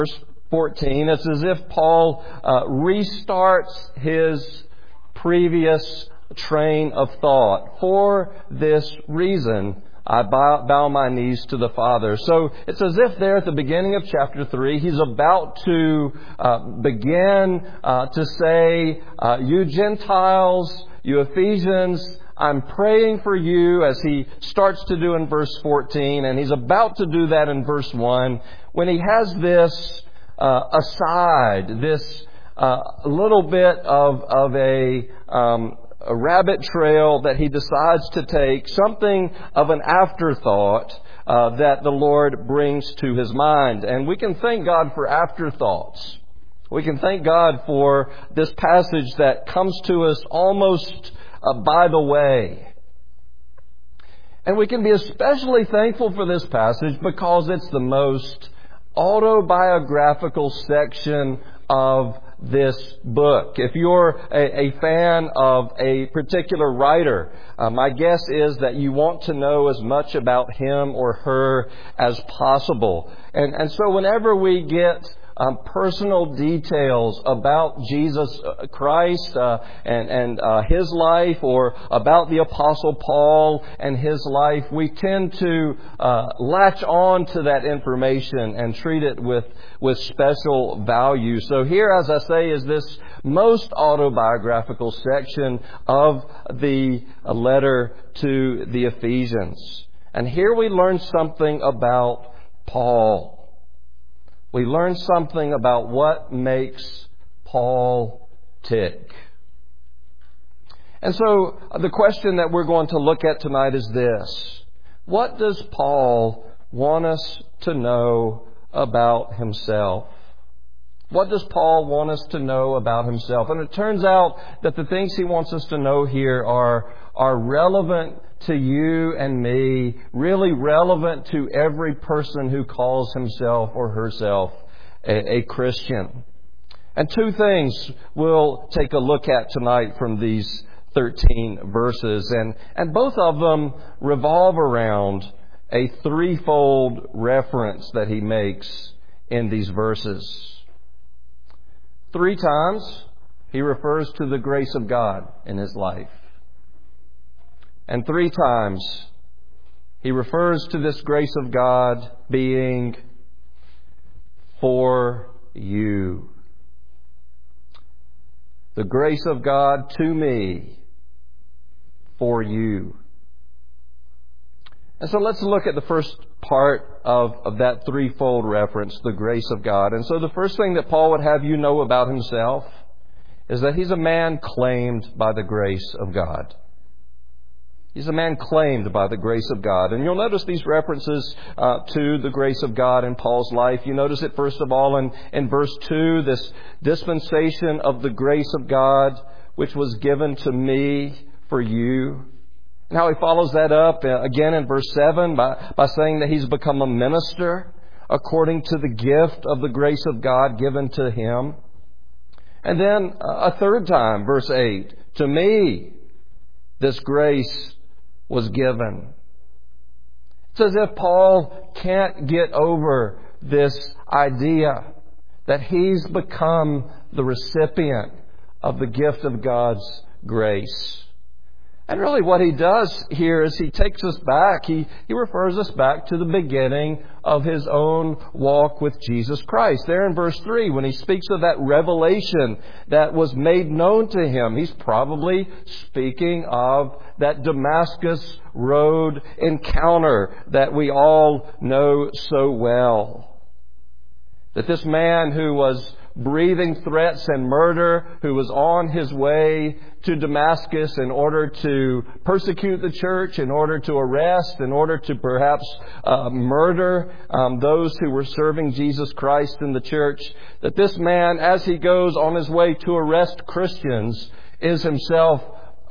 verse 14, it's as if Paul restarts his previous train of thought. For this reason, I bow my knees to the Father. So it's as if there at the beginning of chapter 3, he's about to begin to say, you Gentiles, you Ephesians, I'm praying for you, as he starts to do in verse 14, and he's about to do that in verse 1, when he has this aside, this little bit of a rabbit trail that he decides to take, something of an afterthought that the Lord brings to his mind. And we can thank God for afterthoughts. We can thank God for this passage that comes to us almost by the way. And we can be especially thankful for this passage because it's the most autobiographical section of this book. If you're a fan of a particular writer, my guess is that you want to know as much about him or her as possible. And so whenever we get personal details about Jesus Christ and his life, or about the Apostle Paul and his life, we tend to latch on to that information and treat it with special value. So here, as I say, is this most autobiographical section of the letter to the Ephesians. And here we learn something about Paul. We learn something about what makes Paul tick. And so the question that we're going to look at tonight is this: what does Paul want us to know about himself? What does Paul want us to know about himself? And it turns out that the things he wants us to know here are relevant to you and me, really relevant to every person who calls himself or herself a Christian. And two things we'll take a look at tonight from these 13 verses. And both of them revolve around a threefold reference that he makes in these verses. 3 times he refers to the grace of God in his life. And 3 times he refers to this grace of God being for you. The grace of God to me, for you. And so let's look at the first part of that threefold reference, the grace of God. And so the first thing that Paul would have you know about himself is that he's a man claimed by the grace of God. He's a man claimed by the grace of God. And you'll notice these references to the grace of God in Paul's life. You notice it first of all in verse 2, this dispensation of the grace of God, which was given to me for you. And how he follows that up again in verse 7 by saying that he's become a minister according to the gift of the grace of God given to him. And then a third time, verse 8, to me this grace was given. It's as if Paul can't get over this idea that he's become the recipient of the gift of God's grace. And really what he does here is he takes us back. He refers us back to the beginning of his own walk with Jesus Christ. There in verse 3, when he speaks of that revelation that was made known to him, he's probably speaking of that Damascus Road encounter that we all know so well. That this man who was breathing threats and murder, who was on his way to Damascus in order to persecute the church, in order to arrest, in order to perhaps murder those who were serving Jesus Christ in the church, that this man, as he goes on his way to arrest Christians, is himself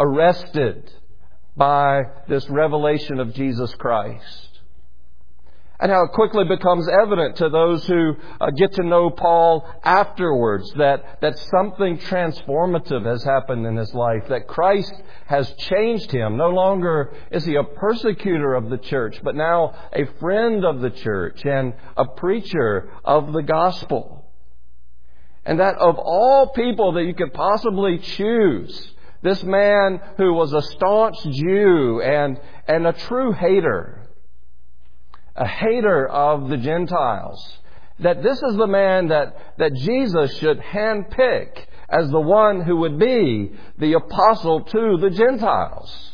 arrested by this revelation of Jesus Christ. And how it quickly becomes evident to those who get to know Paul afterwards that something transformative has happened in his life, that Christ has changed him. No longer is he a persecutor of the church, but now a friend of the church and a preacher of the gospel. And that of all people that you could possibly choose, this man who was a staunch Jew and a true hater, a hater of the Gentiles, that this is the man that Jesus should handpick as the one who would be the apostle to the Gentiles.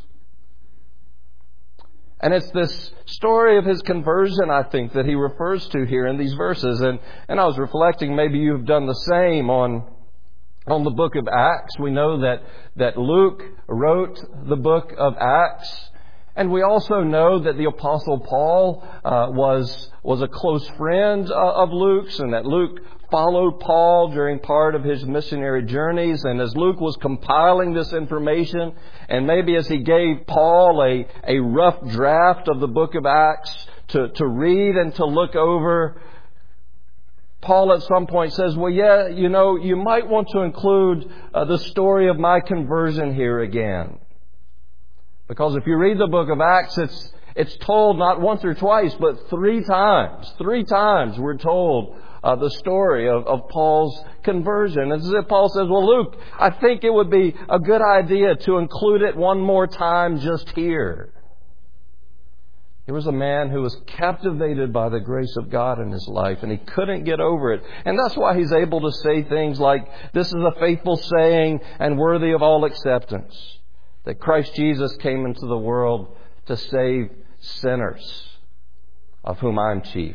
And it's this story of his conversion, I think, that he refers to here in these verses. And I was reflecting, maybe you've done the same on the book of Acts. We know that Luke wrote the book of Acts. And we also know that the Apostle Paul was a close friend of Luke's, and that Luke followed Paul during part of his missionary journeys. And as Luke was compiling this information, and maybe as he gave Paul a rough draft of the book of Acts to read and to look over, Paul at some point says, well, yeah, you might want to include the story of my conversion here again. Because if you read the book of Acts, it's told not once or twice, but 3 times. 3 times we're told the story of Paul's conversion. And as Paul says, well, Luke, I think it would be a good idea to include it one more time just here. He was a man who was captivated by the grace of God in his life, and he couldn't get over it. And that's why he's able to say things like, this is a faithful saying and worthy of all acceptance, that Christ Jesus came into the world to save sinners, of whom I'm chief.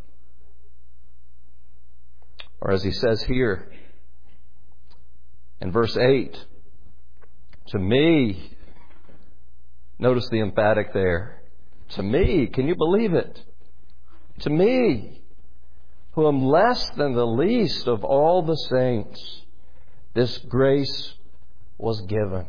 Or as he says here in verse 8, to me, notice the emphatic there, to me, can you believe it? To me, who am less than the least of all the saints, this grace was given.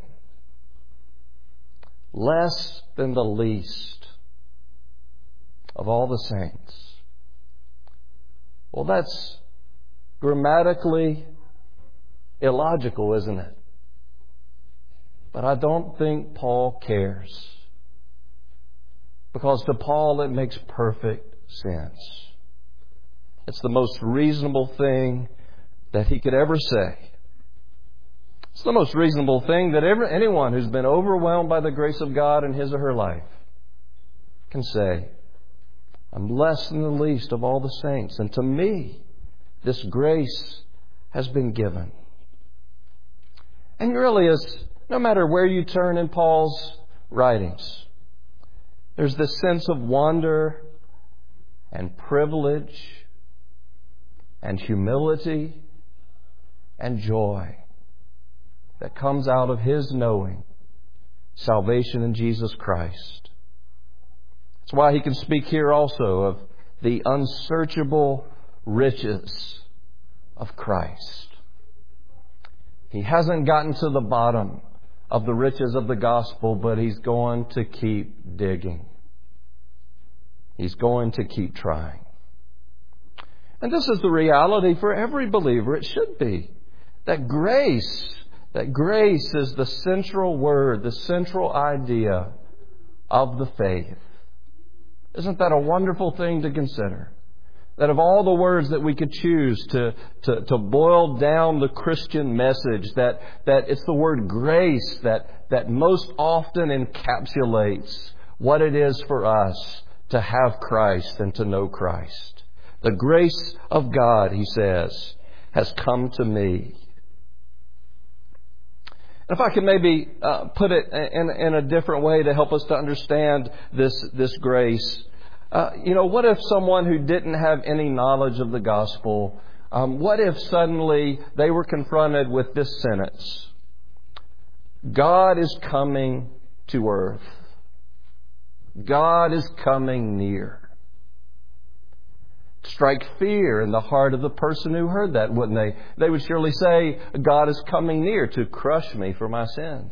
Less than the least of all the saints. Well, that's grammatically illogical, isn't it? But I don't think Paul cares. Because to Paul it makes perfect sense. It's the most reasonable thing that he could ever say. It's the most reasonable thing that anyone who's been overwhelmed by the grace of God in his or her life can say. I'm less than the least of all the saints. And to me, this grace has been given. And really is, no matter where you turn in Paul's writings, there's this sense of wonder and privilege and humility and joy that comes out of his knowing salvation in Jesus Christ. That's why he can speak here also of the unsearchable riches of Christ. He hasn't gotten to the bottom of the riches of the gospel, but he's going to keep digging. He's going to keep trying. And this is the reality for every believer. It should be. That grace is the central word, the central idea of the faith. Isn't that a wonderful thing to consider? That of all the words that we could choose to boil down the Christian message, that it's the word grace that most often encapsulates what it is for us to have Christ and to know Christ. The grace of God, he says, has come to me. If I can maybe put it in a different way to help us to understand this grace. What if someone who didn't have any knowledge of the gospel, what if suddenly they were confronted with this sentence? God is coming to earth. God is coming near. Strike fear in the heart of the person who heard that, wouldn't they? They would surely say, God is coming near to crush me for my sins.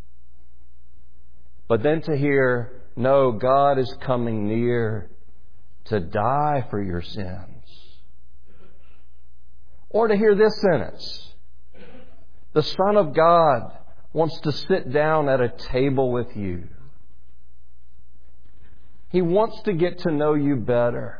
But then to hear, no, God is coming near to die for your sins. Or to hear this sentence, the Son of God wants to sit down at a table with you. He wants to get to know you better.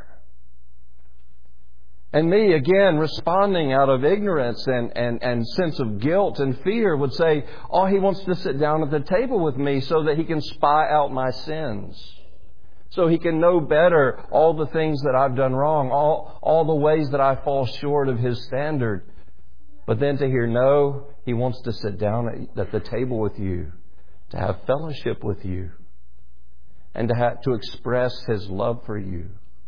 And me, again, responding out of ignorance and sense of guilt and fear, would say, oh, He wants to sit down at the table with me so that He can spy out my sins. So He can know better all the things that I've done wrong, all the ways that I fall short of His standard. But then to hear, no, He wants to sit down at the table with you, to have fellowship with you, and to express His love for you.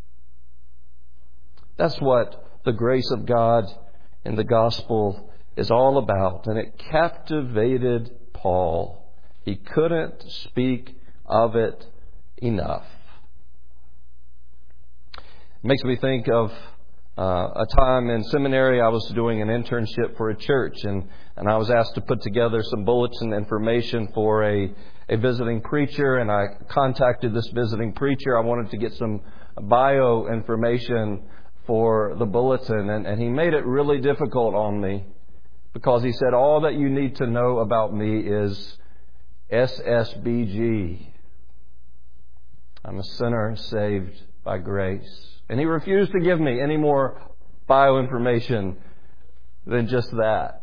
That's what the grace of God in the gospel is all about. And it captivated Paul. He couldn't speak of it enough. It makes me think of a time in seminary. I was doing an internship for a church, and I was asked to put together some bulletin information for a visiting preacher, and I contacted this visiting preacher. I wanted to get some bio information for the bulletin, and he made it really difficult on me because he said, all that you need to know about me is SSBG. I'm a sinner saved by grace. And he refused to give me any more bio information than just that.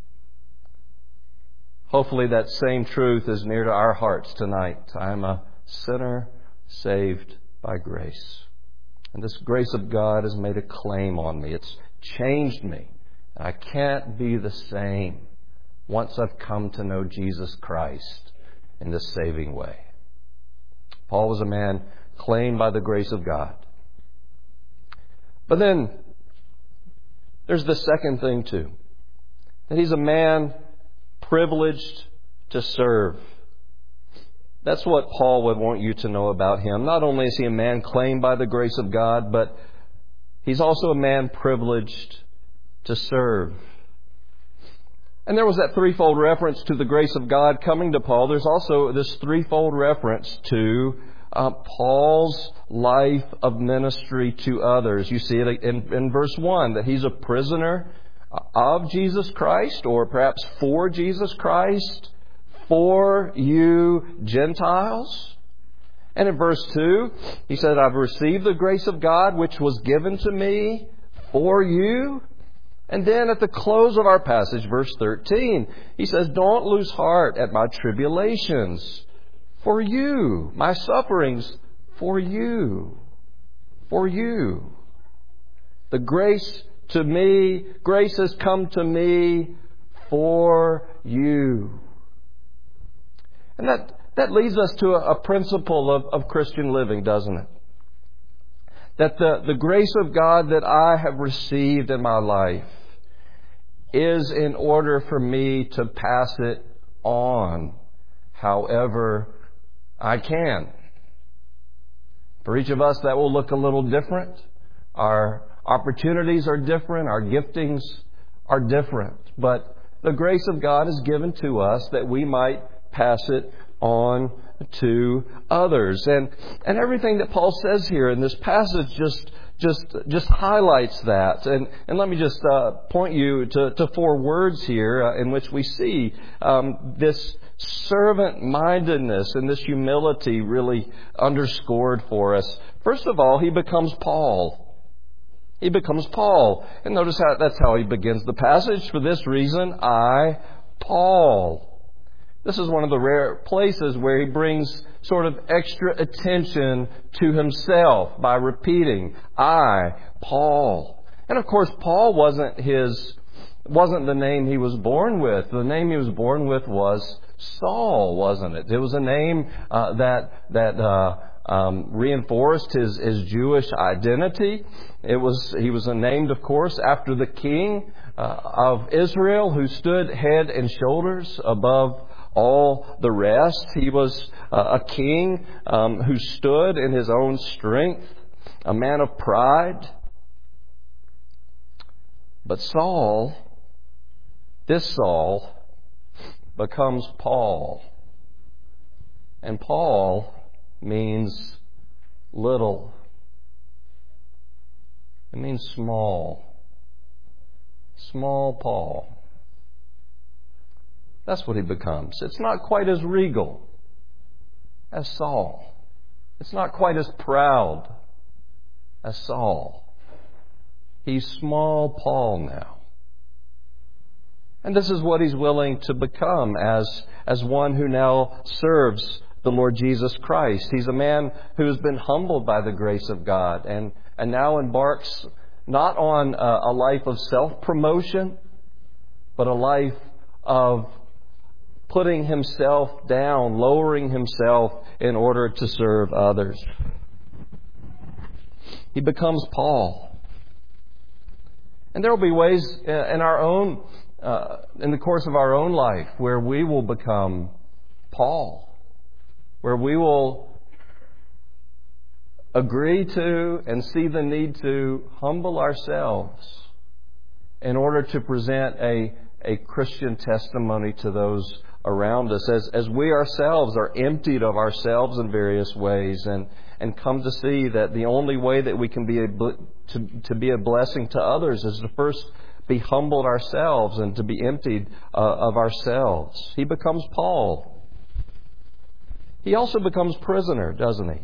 Hopefully that same truth is near to our hearts tonight. I am a sinner saved by grace. And this grace of God has made a claim on me. It's changed me. I can't be the same once I've come to know Jesus Christ in this saving way. Paul was a man claimed by the grace of God. But then there's the second thing too. That he's a man privileged to serve. That's what Paul would want you to know about him. Not only is he a man claimed by the grace of God, but he's also a man privileged to serve. And there was that threefold reference to the grace of God coming to Paul. There's also this threefold reference to Paul's life of ministry to others. You see it in verse 1, that he's a prisoner of Jesus Christ, or perhaps for Jesus Christ, for you Gentiles. And in verse 2, he said, I've received the grace of God which was given to me for you. And then at the close of our passage, verse 13, he says, don't lose heart at my tribulations for you, my sufferings for you, for you. The grace to me, grace has come to me for you. And that leads us to a principle of Christian living, doesn't it? That the grace of God that I have received in my life is in order for me to pass it on however I can. For each of us, that will look a little different. Our opportunities are different. Our giftings are different. But the grace of God is given to us that we might pass it on to others. And everything that Paul says here in this passage just highlights that. And let me just point you to four words here in which we see this servant-mindedness and this humility really underscored for us. First of all, he becomes Paul. He becomes Paul. And notice that's how he begins the passage. For this reason, I, Paul. This is one of the rare places where he brings sort of extra attention to himself by repeating, I, Paul. And of course, Paul wasn't the name he was born with. The name he was born with was Saul, wasn't it? It was a name that reinforced his Jewish identity. He was named, of course, after the king of Israel, who stood head and shoulders above all the rest. He was a king who stood in his own strength, a man of pride. But this Saul, becomes Paul. And Paul means little. It means small. Small Paul. That's what he becomes. It's not quite as regal as Saul. It's not quite as proud as Saul. He's small Paul now. And this is what he's willing to become as one who now serves the Lord Jesus Christ. He's a man who has been humbled by the grace of God and now embarks not on a life of self-promotion, but a life of putting himself down, lowering himself in order to serve others. He becomes Paul. And there will be ways in the course of our own life where we will become Paul, where we will agree to and see the need to humble ourselves in order to present a Christian testimony to those around us, as we ourselves are emptied of ourselves in various ways and come to see that the only way that we can be a blessing to others is to first be humbled ourselves and to be emptied of ourselves. He becomes Paul. He also becomes prisoner, doesn't he?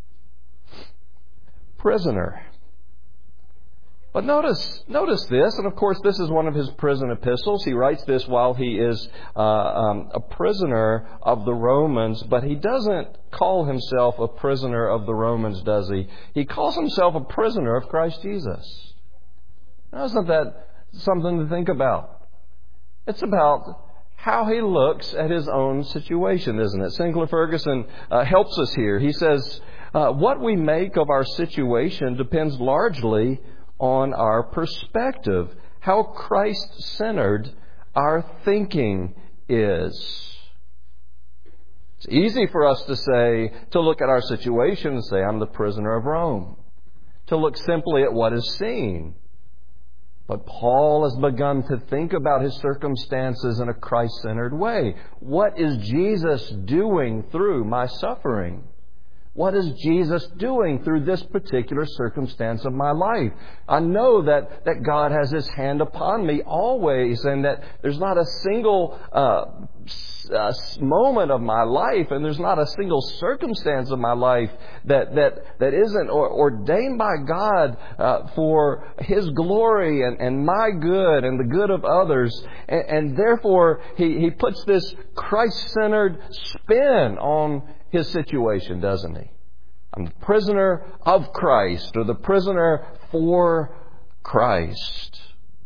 Prisoner. But notice this, and of course this is one of his prison epistles. He writes this while he is a prisoner of the Romans, but he doesn't call himself a prisoner of the Romans, does he? He calls himself a prisoner of Christ Jesus. Now, isn't that something to think about? It's about how he looks at his own situation, isn't it? Sinclair Ferguson helps us here. He says, what we make of our situation depends largely on our perspective, how Christ-centered our thinking is. It's easy for us to look at our situation and say, I'm the prisoner of Rome. To look simply at what is seen. But Paul has begun to think about his circumstances in a Christ-centered way. What is Jesus doing through my suffering? What is Jesus doing through this particular circumstance of my life? I know that God has His hand upon me always, and that there's not a single moment of my life, and there's not a single circumstance of my life that isn't ordained by God for His glory and my good and the good of others. And therefore, He puts this Christ-centered spin on his situation, doesn't he? I'm the prisoner of Christ, or the prisoner for Christ.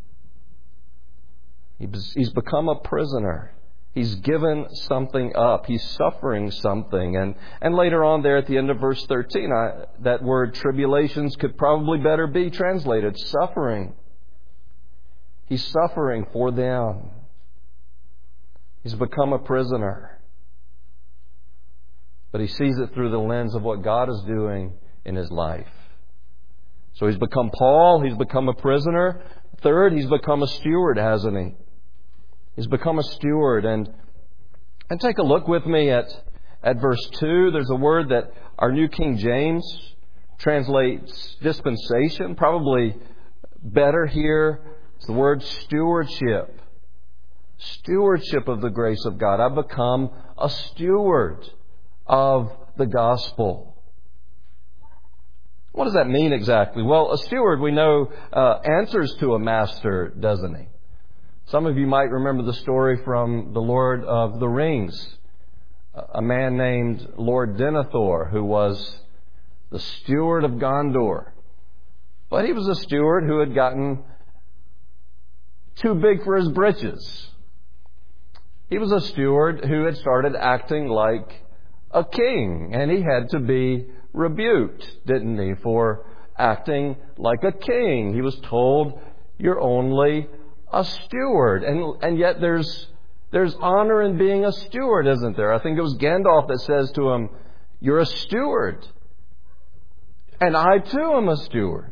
He's become a prisoner. He's given something up. He's suffering something. And later on there at the end of verse 13, that word tribulations could probably better be translated suffering. He's suffering for them. He's become a prisoner. But he sees it through the lens of what God is doing in his life. So he's become Paul. He's become a prisoner. Third, he's become a steward, hasn't he? He's become a steward. And take a look with me at verse 2. There's a word that our New King James translates dispensation. Probably better here. It's the word stewardship. Stewardship of the grace of God. I've become a steward of the gospel. What does that mean exactly? Well, a steward, we know, answers to a master, doesn't he? Some of you might remember the story from The Lord of the Rings. A man named Lord Denethor, who was the steward of Gondor. But he was a steward who had gotten too big for his britches. He was a steward who had started acting like a king, and he had to be rebuked, didn't he, for acting like a king. He was told, you're only a steward. And yet there's honor in being a steward, isn't there? I think it was Gandalf that says to him, you're a steward. And I too am a steward.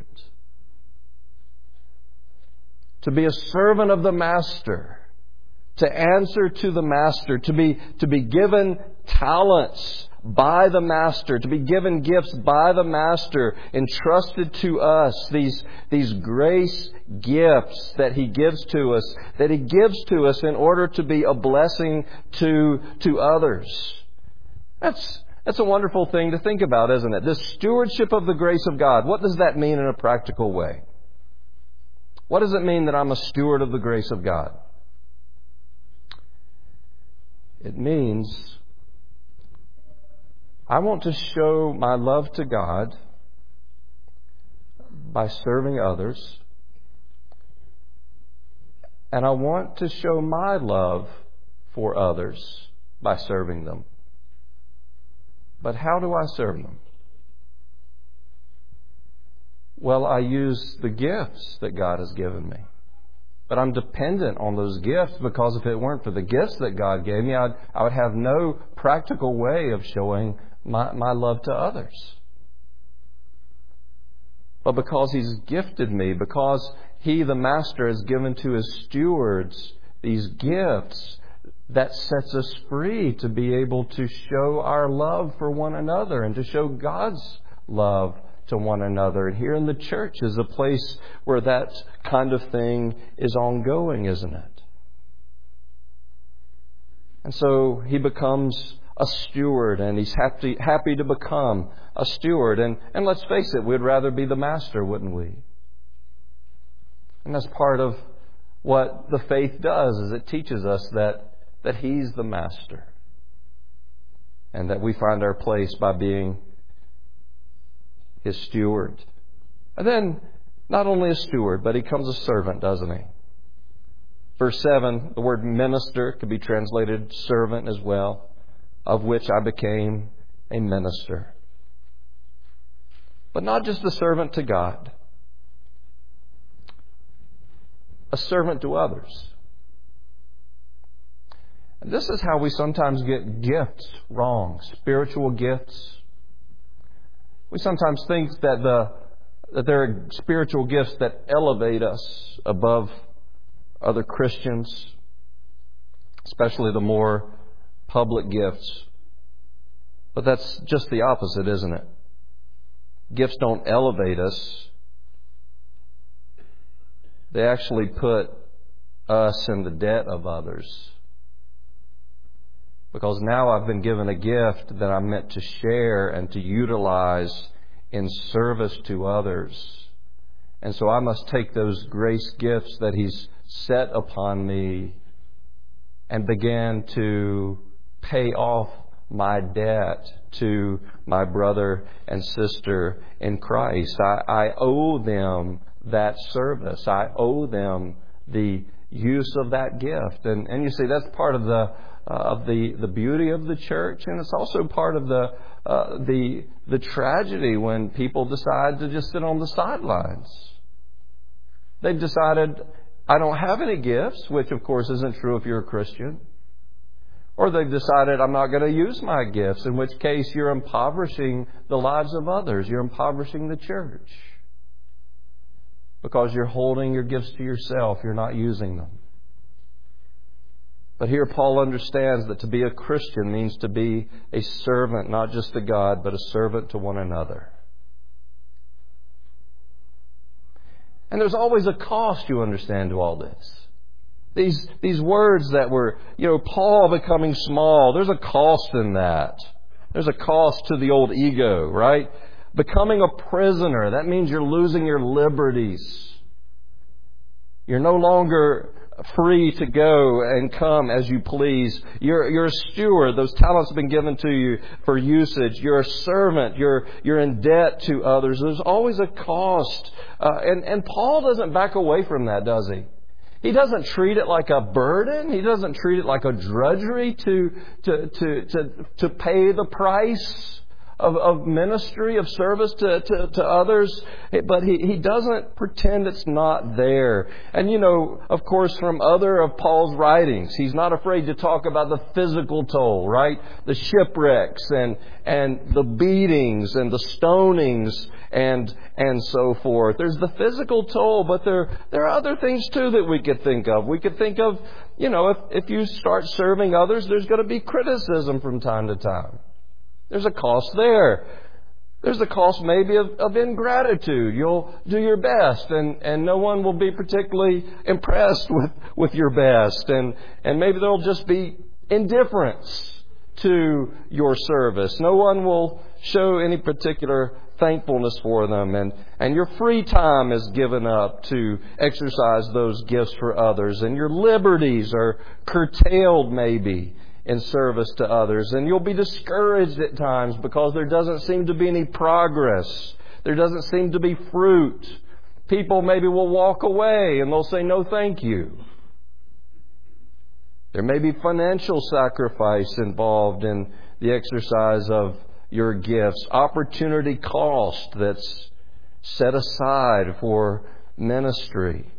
To be a servant of the master, to answer to the master, to be given talents by the Master, to be given gifts by the Master, entrusted to us, these grace gifts that He gives to us, in order to be a blessing to others. That's a wonderful thing to think about, isn't it? The stewardship of the grace of God. What does that mean in a practical way? What does it mean that I'm a steward of the grace of God? It means I want to show my love to God by serving others. And I want to show my love for others by serving them. But how do I serve them? Well, I use the gifts that God has given me. But I'm dependent on those gifts, because if it weren't for the gifts that God gave me, I would have no practical way of showing my love to others. But because He's gifted me, because He, the Master, has given to His stewards these gifts, that sets us free to be able to show our love for one another and to show God's love to one another. And here in the church is a place where that kind of thing is ongoing, isn't it? And so he becomes a steward, and he's happy to become a steward. And let's face it, we'd rather be the master, wouldn't we? And that's part of what the faith does, is it teaches us that He's the master, and that we find our place by being His steward. And then, not only a steward, but he becomes a servant, doesn't he? Verse 7, the word minister could be translated servant as well, of which I became a minister. But not just a servant to God, a servant to others. And this is how we sometimes get gifts wrong, spiritual gifts. We sometimes think that there are spiritual gifts that elevate us above other Christians, especially the more public gifts. But that's just the opposite, isn't it? Gifts don't elevate us. They actually put us in the debt of others. Because now I've been given a gift that I'm meant to share and to utilize in service to others. And so I must take those grace gifts that He's set upon me and begin to pay off my debt to my brother and sister in Christ. I owe them that service. I owe them the use of that gift. And you see, that's part of the beauty of the church, and it's also part of the tragedy when people decide to just sit on the sidelines. They've decided, I don't have any gifts, which of course isn't true if you're a Christian. Or they've decided, I'm not going to use my gifts, in which case you're impoverishing the lives of others. You're impoverishing the church. Because you're holding your gifts to yourself. You're not using them. But here Paul understands that to be a Christian means to be a servant, not just to God, but a servant to one another. And there's always a cost, you understand, to all this. These words that were, Paul becoming small, there's a cost in that. There's a cost to the old ego, right? Becoming a prisoner, that means you're losing your liberties. You're no longer free to go and come as you please. You're a steward. Those talents have been given to you for usage. You're a servant. You're in debt to others. There's always a cost. And Paul doesn't back away from that, does he? He doesn't treat it like a burden. He doesn't treat it like a drudgery to pay the price of ministry, of service to others. But he doesn't pretend it's not there. And of course, from other of Paul's writings, he's not afraid to talk about the physical toll, right? The shipwrecks and the beatings and the stonings and so forth. There's the physical toll, but there are other things too that we could think of. We could think of, if you start serving others, there's going to be criticism from time to time. There's a cost there. There's a cost maybe of ingratitude. You'll do your best and no one will be particularly impressed with your best. And maybe there'll just be indifference to your service. No one will show any particular thankfulness for them. And your free time is given up to exercise those gifts for others. And your liberties are curtailed maybe in service to others. And you'll be discouraged at times because there doesn't seem to be any progress. There doesn't seem to be fruit. People maybe will walk away and they'll say, no, thank you. There may be financial sacrifice involved in the exercise of your gifts. Opportunity cost that's set aside for ministry.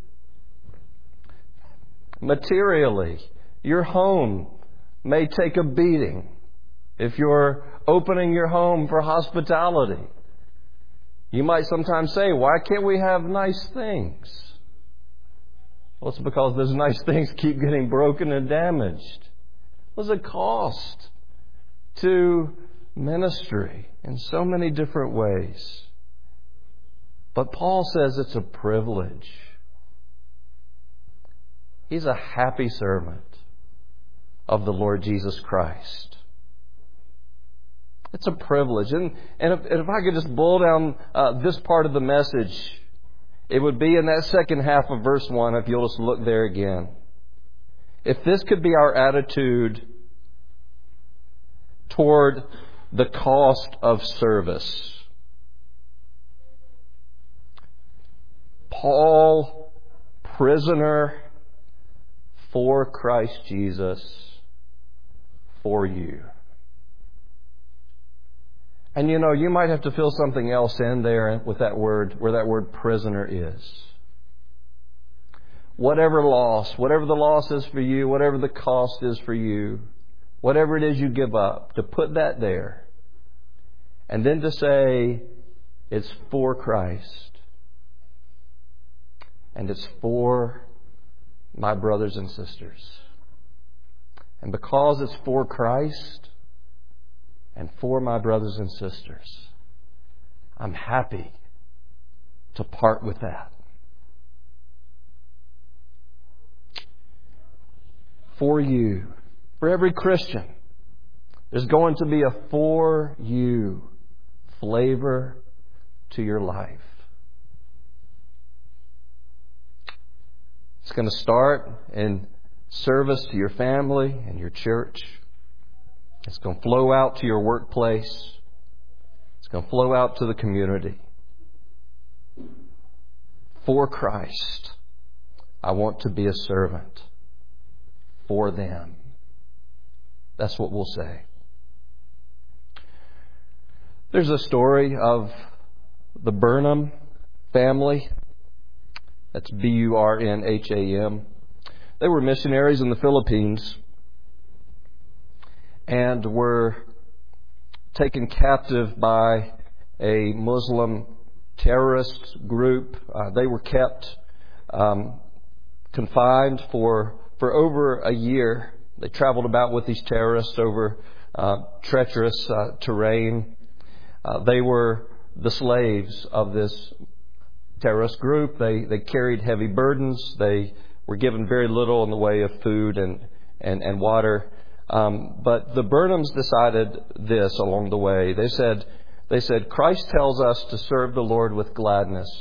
Materially, your home may take a beating if you're opening your home for hospitality. You might sometimes say, why can't we have nice things? Well, it's because those nice things keep getting broken and damaged. There's a cost to ministry in so many different ways. But Paul says it's a privilege. He's a happy servant of the Lord Jesus Christ. It's a privilege. And if I could just boil down this part of the message, it would be in that second half of verse 1, if you'll just look there again. If this could be our attitude toward the cost of service. Paul, prisoner for Christ Jesus, for you. And you might have to fill something else in there with that word, where that word prisoner is. Whatever the loss is for you, whatever the cost is for you, whatever it is you give up, to put that there. And then to say, it's for Christ. And it's for my brothers and sisters. And because it's for Christ and for my brothers and sisters, I'm happy to part with that. For you, for every Christian, there's going to be a for you flavor to your life. It's going to start in service to your family and your church. It's going to flow out to your workplace. It's going to flow out to the community. For Christ, I want to be a servant for them. That's what we'll say. There's a story of the Burnham family. That's Burnham. They were missionaries in the Philippines and were taken captive by a Muslim terrorist group. They were kept confined for over a year. They traveled about with these terrorists over treacherous terrain. They were the slaves of this terrorist group. They carried heavy burdens. They were given very little in the way of food and water. But the Burnhams decided this along the way. They said, Christ tells us to serve the Lord with gladness.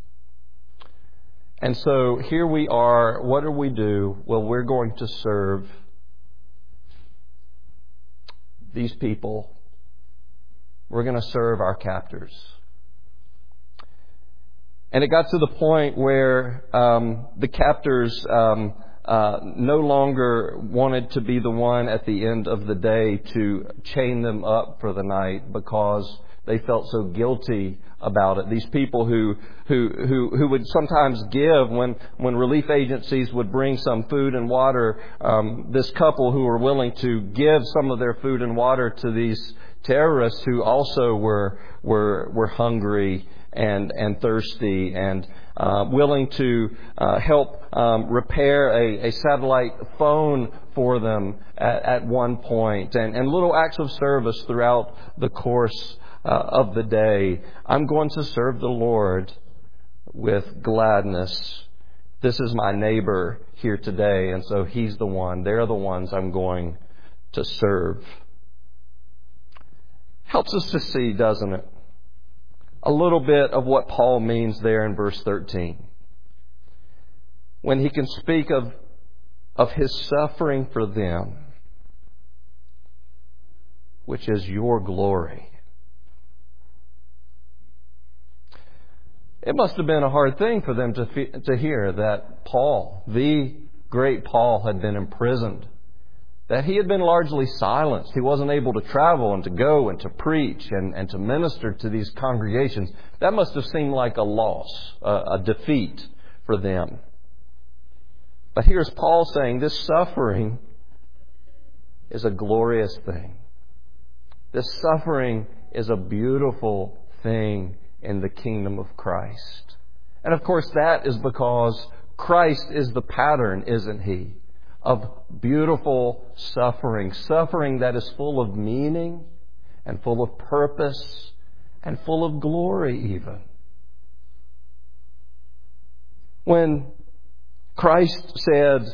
And so here we are. What do we do? Well, we're going to serve these people. We're going to serve our captors. And it got to the point where the captors no longer wanted to be the one at the end of the day to chain them up for the night because they felt so guilty about it. These people who would sometimes give when relief agencies would bring some food and water. This couple who were willing to give some of their food and water to these terrorists who also were hungry and thirsty, and willing to help repair a satellite phone for them at one point, and little acts of service throughout the course of the day. I'm going to serve the Lord with gladness. This is my neighbor here today, and so he's the one. They're the ones I'm going to serve. Helps us to see, doesn't it, a little bit of what Paul means there in verse 13. When he can speak of his suffering for them, which is your glory. It must have been a hard thing for them to hear that Paul, the great Paul, had been imprisoned, that he had been largely silenced. He wasn't able to travel and to go and to preach and to minister to these congregations. That must have seemed like a loss, a defeat for them. But here's Paul saying this suffering is a glorious thing. This suffering is a beautiful thing in the kingdom of Christ. And of course that is because Christ is the pattern, isn't He, of beautiful suffering. Suffering that is full of meaning and full of purpose and full of glory even. When Christ said,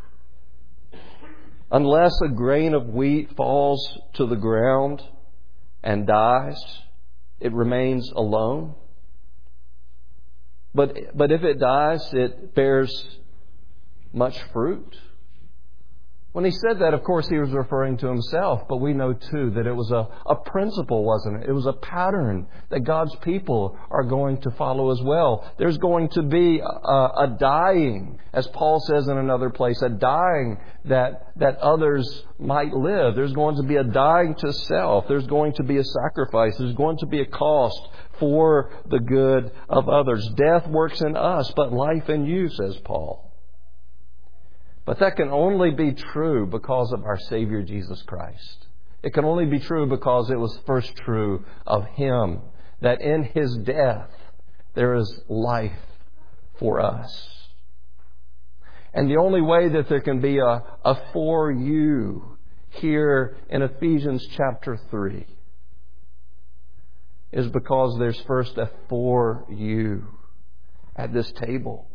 unless a grain of wheat falls to the ground and dies, it remains alone. But if it dies, it bears much fruit. When he said that, of course, he was referring to himself. But we know, too, that it was a principle, wasn't it? It was a pattern that God's people are going to follow as well. There's going to be a dying, as Paul says in another place, a dying that others might live. There's going to be a dying to self. There's going to be a sacrifice. There's going to be a cost for the good of others. Death works in us, but life in you, says Paul. But that can only be true because of our Savior Jesus Christ. It can only be true because it was first true of Him, that in His death there is life for us. And the only way that there can be a for you here in Ephesians chapter 3 is because there's first a for you at this table.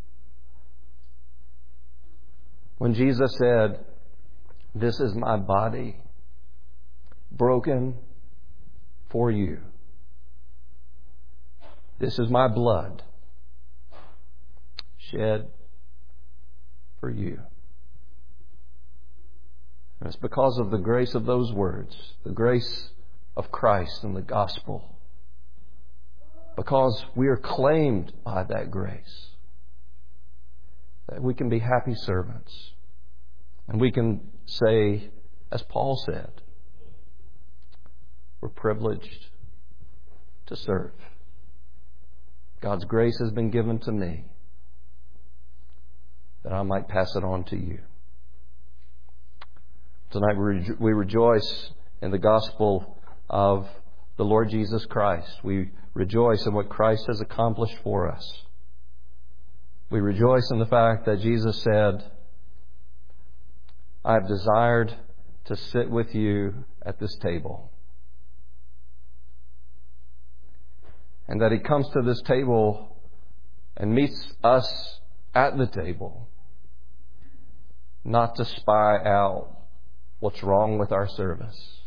When Jesus said, "This is my body, broken for you. This is my blood, shed for you." And it's because of the grace of those words, the grace of Christ and the gospel, because we are claimed by that grace, that we can be happy servants. And we can say, as Paul said, we're privileged to serve. God's grace has been given to me that I might pass it on to you. Tonight we rejoice in the gospel of the Lord Jesus Christ. We rejoice in what Christ has accomplished for us. We rejoice in the fact that Jesus said, "I have desired to sit with you at this table." And that He comes to this table and meets us at the table, not to spy out what's wrong with our service,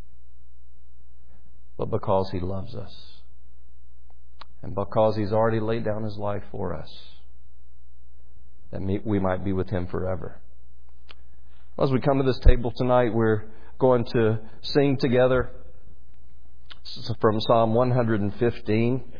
but because He loves us. And because He's already laid down His life for us, that we might be with Him forever. As we come to this table tonight, we're going to sing together from Psalm 115.